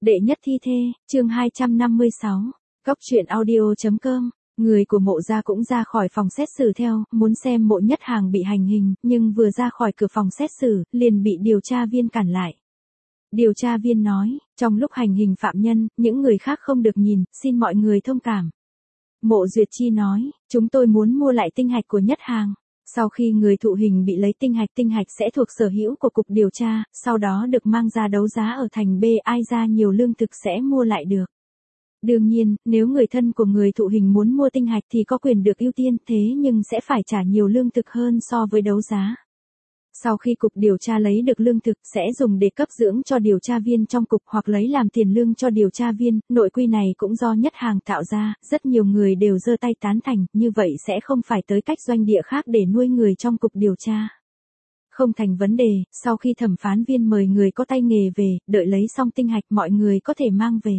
Đệ nhất thi thê, chương 256, Cóc truyện audio.com. Người của Mộ gia cũng ra khỏi phòng xét xử theo, muốn xem Mộ Nhất Hàng bị hành hình, nhưng vừa ra khỏi cửa phòng xét xử, liền bị điều tra viên cản lại. Điều tra viên nói, trong lúc hành hình phạm nhân, những người khác không được nhìn, xin mọi người thông cảm. Mộ Duyệt Chi nói, chúng tôi muốn mua lại tinh hạch của Nhất Hàng. Sau khi người thụ hình bị lấy tinh hạch sẽ thuộc sở hữu của cục điều tra, sau đó được mang ra đấu giá ở thành B, ai ra nhiều lương thực sẽ mua lại được. Đương nhiên, nếu người thân của người thụ hình muốn mua tinh hạch thì có quyền được ưu tiên, thế nhưng sẽ phải trả nhiều lương thực hơn so với đấu giá. Sau khi cục điều tra lấy được lương thực sẽ dùng để cấp dưỡng cho điều tra viên trong cục hoặc lấy làm tiền lương cho điều tra viên, nội quy này cũng do Nhất Hàng tạo ra, rất nhiều người đều giơ tay tán thành, như vậy sẽ không phải tới cách doanh địa khác để nuôi người trong cục điều tra. Không thành vấn đề, sau khi thẩm phán viên mời người có tay nghề về, đợi lấy xong tinh hạch mọi người có thể mang về.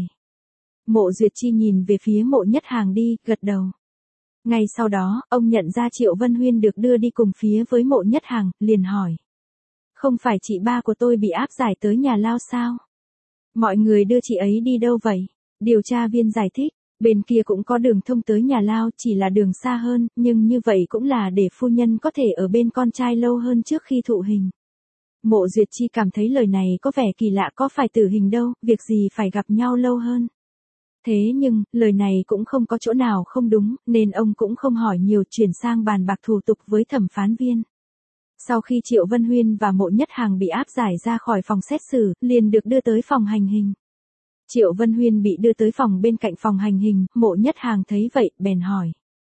Mộ Duyệt Chi nhìn về phía Mộ Nhất Hàng đi, gật đầu. Ngay sau đó, ông nhận ra Triệu Vân Huyên được đưa đi cùng phía với Mộ Nhất Hàng, liền hỏi. Không phải chị ba của tôi bị áp giải tới nhà lao sao? Mọi người đưa chị ấy đi đâu vậy? Điều tra viên giải thích, bên kia cũng có đường thông tới nhà lao, chỉ là đường xa hơn, nhưng như vậy cũng là để phu nhân có thể ở bên con trai lâu hơn trước khi thụ hình. Mộ Duyệt Chi cảm thấy lời này có vẻ kỳ lạ, có phải tử hình đâu, việc gì phải gặp nhau lâu hơn. Thế nhưng, lời này cũng không có chỗ nào không đúng, nên ông cũng không hỏi nhiều, chuyển sang bàn bạc thủ tục với thẩm phán viên. Sau khi Triệu Vân Huyên và Mộ Nhất Hàng bị áp giải ra khỏi phòng xét xử, liền được đưa tới phòng hành hình. Triệu Vân Huyên bị đưa tới phòng bên cạnh phòng hành hình, Mộ Nhất Hàng thấy vậy, bèn hỏi.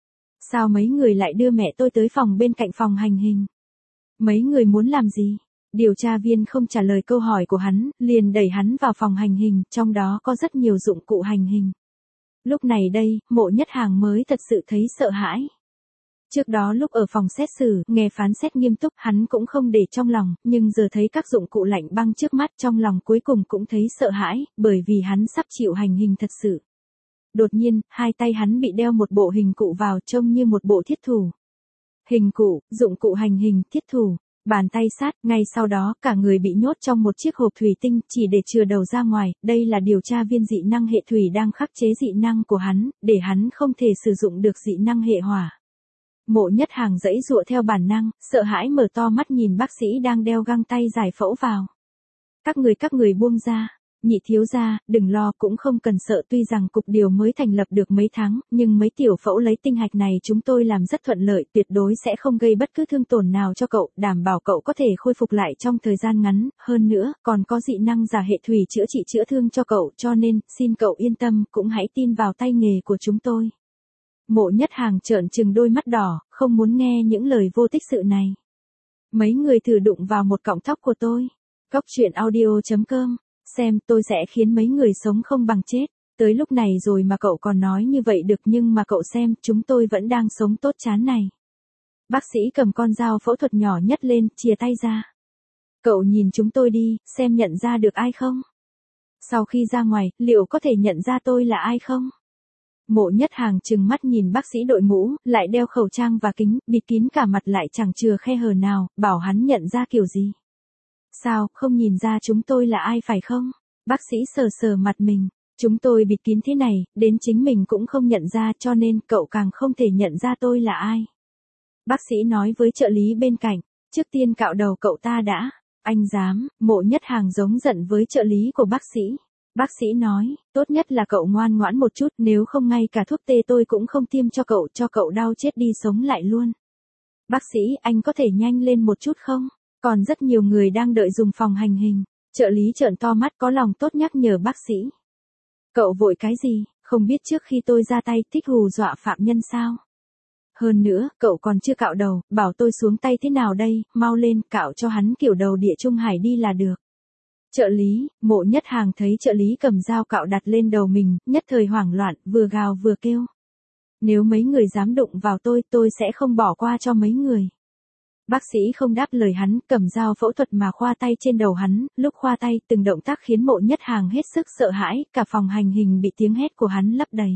Sao mấy người lại đưa mẹ tôi tới phòng bên cạnh phòng hành hình? Mấy người muốn làm gì? Điều tra viên không trả lời câu hỏi của hắn, liền đẩy hắn vào phòng hành hình, trong đó có rất nhiều dụng cụ hành hình. Lúc này đây, Mộ Nhất Hàng mới thật sự thấy sợ hãi. Trước đó lúc ở phòng xét xử, nghe phán xét nghiêm túc, hắn cũng không để trong lòng, nhưng giờ thấy các dụng cụ lạnh băng trước mắt, trong lòng cuối cùng cũng thấy sợ hãi, bởi vì hắn sắp chịu hành hình thật sự. Đột nhiên, hai tay hắn bị đeo một bộ hình cụ vào, trông như một bộ thiết thủ. Hình cụ, dụng cụ hành hình, thiết thủ. Bàn tay sát, ngay sau đó cả người bị nhốt trong một chiếc hộp thủy tinh, chỉ để chừa đầu ra ngoài, đây là điều tra viên dị năng hệ thủy đang khắc chế dị năng của hắn, để hắn không thể sử dụng được dị năng hệ hỏa. Mộ Nhất Hàng giãy giụa theo bản năng, sợ hãi mở to mắt nhìn bác sĩ đang đeo găng tay giải phẫu vào. Các người buông ra. Nhị thiếu gia, đừng lo, cũng không cần sợ, tuy rằng cục điều mới thành lập được mấy tháng, nhưng mấy tiểu phẫu lấy tinh hạch này chúng tôi làm rất thuận lợi, tuyệt đối sẽ không gây bất cứ thương tổn nào cho cậu, đảm bảo cậu có thể khôi phục lại trong thời gian ngắn, hơn nữa, còn có dị năng giả hệ thủy chữa trị chữa thương cho cậu, cho nên, xin cậu yên tâm, cũng hãy tin vào tay nghề của chúng tôi. Mộ Nhất Hàng trợn trừng đôi mắt đỏ, không muốn nghe những lời vô tích sự này. Mấy người thử đụng vào một cọng tóc của tôi. Cóc truyện audio.com. Xem, tôi sẽ khiến mấy người sống không bằng chết. Tới lúc này rồi mà cậu còn nói như vậy được, nhưng mà cậu xem, chúng tôi vẫn đang sống tốt chán này. Bác sĩ cầm con dao phẫu thuật nhỏ nhất lên, chìa tay ra. Cậu nhìn chúng tôi đi, xem nhận ra được ai không? Sau khi ra ngoài, liệu có thể nhận ra tôi là ai không? Mộ Nhất Hàng trừng mắt nhìn bác sĩ đội mũ, lại đeo khẩu trang và kính, bịt kín cả mặt lại chẳng chừa khe hở nào, bảo hắn nhận ra kiểu gì? Sao, không nhìn ra chúng tôi là ai phải không? Bác sĩ sờ sờ mặt mình. Chúng tôi bịt kín thế này, đến chính mình cũng không nhận ra, cho nên cậu càng không thể nhận ra tôi là ai. Bác sĩ nói với trợ lý bên cạnh. Trước tiên cạo đầu cậu ta đã. Anh dám, Mộ Nhất Hàng giống giận với trợ lý của bác sĩ. Bác sĩ nói, tốt nhất là cậu ngoan ngoãn một chút, nếu không ngay cả thuốc tê tôi cũng không tiêm cho cậu đau chết đi sống lại luôn. Bác sĩ, anh có thể nhanh lên một chút không? Còn rất nhiều người đang đợi dùng phòng hành hình. Trợ lý trợn to mắt có lòng tốt nhắc nhở bác sĩ. Cậu vội cái gì, không biết trước khi tôi ra tay thích hù dọa phạm nhân sao? Hơn nữa, cậu còn chưa cạo đầu, bảo tôi xuống tay thế nào đây, mau lên, cạo cho hắn kiểu đầu địa trung hải đi là được. Trợ lý, Mộ Nhất Hàng thấy trợ lý cầm dao cạo đặt lên đầu mình, nhất thời hoảng loạn, vừa gào vừa kêu. Nếu mấy người dám đụng vào tôi sẽ không bỏ qua cho mấy người. Bác sĩ không đáp lời hắn, cầm dao phẫu thuật mà khoa tay trên đầu hắn, lúc khoa tay, từng động tác khiến Mộ Nhất Hàng hết sức sợ hãi, cả phòng hành hình bị tiếng hét của hắn lấp đầy.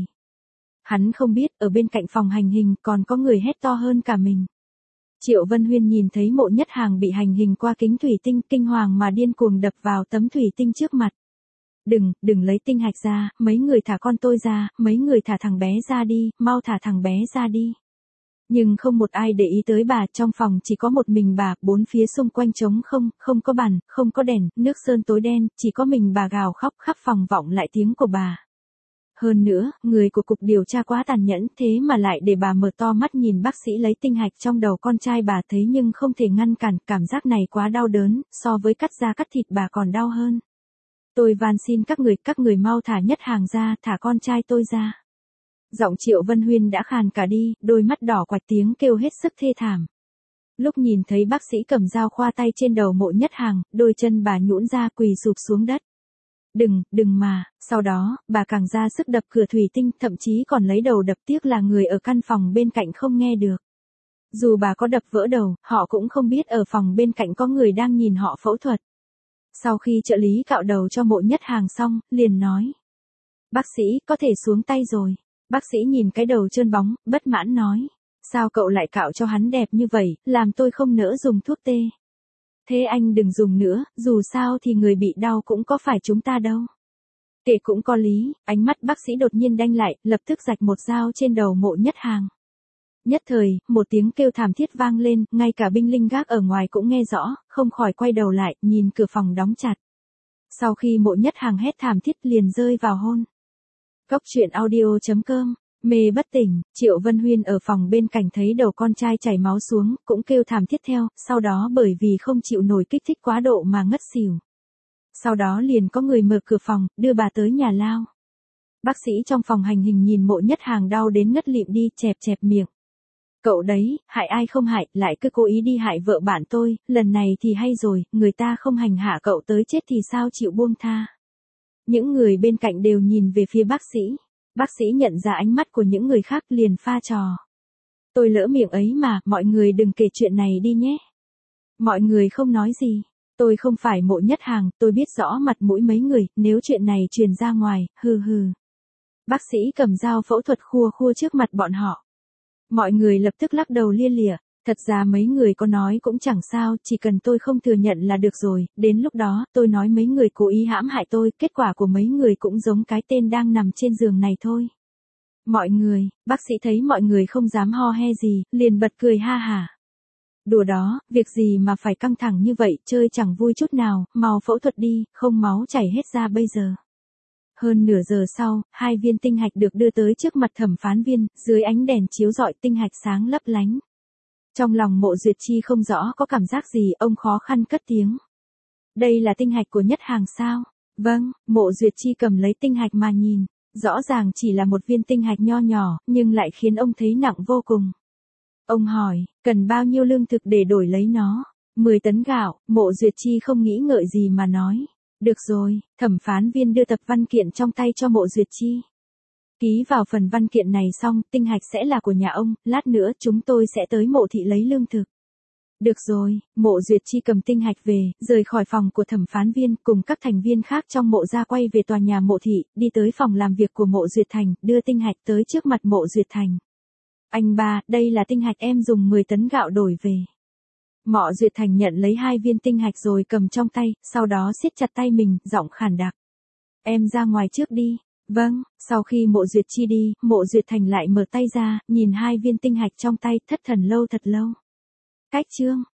Hắn không biết, ở bên cạnh phòng hành hình còn có người hét to hơn cả mình. Triệu Vân Huyên nhìn thấy Mộ Nhất Hàng bị hành hình qua kính thủy tinh, kinh hoàng mà điên cuồng đập vào tấm thủy tinh trước mặt. đừng lấy tinh hạch ra, mấy người thả con tôi ra, mấy người thả thằng bé ra đi, mau thả thằng bé ra đi. Nhưng không một ai để ý tới bà, trong phòng chỉ có một mình bà, bốn phía xung quanh trống không, không có bàn, không có đèn, nước sơn tối đen, chỉ có mình bà gào khóc khắp phòng vọng lại tiếng của bà. Hơn nữa, người của cục điều tra quá tàn nhẫn, thế mà lại để bà mở to mắt nhìn bác sĩ lấy tinh hạch trong đầu con trai bà, thấy nhưng không thể ngăn cản, cảm giác này quá đau đớn, so với cắt da cắt thịt bà còn đau hơn. Tôi van xin các người mau thả Nhất Hàng ra, thả con trai tôi ra. Giọng Triệu Vân Huyên đã khàn cả đi, đôi mắt đỏ quạch, tiếng kêu hết sức thê thảm. Lúc nhìn thấy bác sĩ cầm dao khoa tay trên đầu Mộ Nhất Hàng, đôi chân bà nhũn ra quỳ sụp xuống đất. Đừng mà, sau đó, bà càng ra sức đập cửa thủy tinh, thậm chí còn lấy đầu đập, tiếc là người ở căn phòng bên cạnh không nghe được. Dù bà có đập vỡ đầu, họ cũng không biết ở phòng bên cạnh có người đang nhìn họ phẫu thuật. Sau khi trợ lý cạo đầu cho Mộ Nhất Hàng xong, liền nói. Bác sĩ, có thể xuống tay rồi. Bác sĩ nhìn cái đầu trơn bóng, bất mãn nói. Sao cậu lại cạo cho hắn đẹp như vậy, làm tôi không nỡ dùng thuốc tê. Thế anh đừng dùng nữa, dù sao thì người bị đau cũng có phải chúng ta đâu. Kể cũng có lý, ánh mắt bác sĩ đột nhiên đanh lại, lập tức rạch một dao trên đầu Mộ Nhất Hàng. Nhất thời, một tiếng kêu thảm thiết vang lên, ngay cả binh linh gác ở ngoài cũng nghe rõ, không khỏi quay đầu lại, nhìn cửa phòng đóng chặt. Sau khi Mộ Nhất Hàng hét thảm thiết liền rơi vào hôn. Cốc truyện audio.com, mê bất tỉnh, Triệu Vân Huyên ở phòng bên cạnh thấy đầu con trai chảy máu xuống, cũng kêu thảm thiết theo, sau đó bởi vì không chịu nổi kích thích quá độ mà ngất xỉu. Sau đó liền có người mở cửa phòng, đưa bà tới nhà lao. Bác sĩ trong phòng hành hình nhìn Mộ Nhất Hàng đau đến ngất lịm đi, chẹp miệng. Cậu đấy, hại ai không hại, lại cứ cố ý đi hại vợ bạn tôi, lần này thì hay rồi, người ta không hành hạ cậu tới chết thì sao chịu buông tha. Những người bên cạnh đều nhìn về phía bác sĩ. Bác sĩ nhận ra ánh mắt của những người khác liền pha trò. Tôi lỡ miệng ấy mà, mọi người đừng kể chuyện này đi nhé. Mọi người không nói gì. Tôi không phải Mộ Nhất Hàng, tôi biết rõ mặt mũi mấy người, nếu chuyện này truyền ra ngoài, hừ. Bác sĩ cầm dao phẫu thuật khua trước mặt bọn họ. Mọi người lập tức lắc đầu lia lịa. Thật ra mấy người có nói cũng chẳng sao, chỉ cần tôi không thừa nhận là được rồi, đến lúc đó, tôi nói mấy người cố ý hãm hại tôi, kết quả của mấy người cũng giống cái tên đang nằm trên giường này thôi. Mọi người, bác sĩ thấy mọi người không dám ho he gì, liền bật cười ha hả. Đùa đó, việc gì mà phải căng thẳng như vậy, chơi chẳng vui chút nào, mau phẫu thuật đi, không máu chảy hết ra bây giờ. Hơn nửa giờ sau, 2 viên tinh hạch được đưa tới trước mặt thẩm phán viên, dưới ánh đèn chiếu rọi tinh hạch sáng lấp lánh. Trong lòng Mộ Duyệt Chi không rõ có cảm giác gì, ông khó khăn cất tiếng. Đây là tinh hạch của Nhất Hàng sao? Vâng, Mộ Duyệt Chi cầm lấy tinh hạch mà nhìn. Rõ ràng chỉ là một viên tinh hạch nho nhỏ, nhưng lại khiến ông thấy nặng vô cùng. Ông hỏi, cần bao nhiêu lương thực để đổi lấy nó? 10 tấn gạo, Mộ Duyệt Chi không nghĩ ngợi gì mà nói. Được rồi, thẩm phán viên đưa tập văn kiện trong tay cho Mộ Duyệt Chi. Ký vào phần văn kiện này xong, tinh hạch sẽ là của nhà ông, lát nữa chúng tôi sẽ tới Mộ thị lấy lương thực. Được rồi, Mộ Duyệt Chi cầm tinh hạch về, rời khỏi phòng của thẩm phán viên, cùng các thành viên khác trong Mộ gia quay về tòa nhà Mộ thị, đi tới phòng làm việc của Mộ Duyệt Thành, đưa tinh hạch tới trước mặt Mộ Duyệt Thành. Anh ba, đây là tinh hạch em dùng 10 tấn gạo đổi về. Mộ Duyệt Thành nhận lấy 2 viên tinh hạch rồi cầm trong tay, sau đó siết chặt tay mình, giọng khàn đặc. Em ra ngoài trước đi. Vâng, sau khi Mộ Duyệt Chi đi, Mộ Duyệt Thành lại mở tay ra, nhìn 2 viên tinh hạch trong tay, thất thần lâu thật lâu. Cách chương.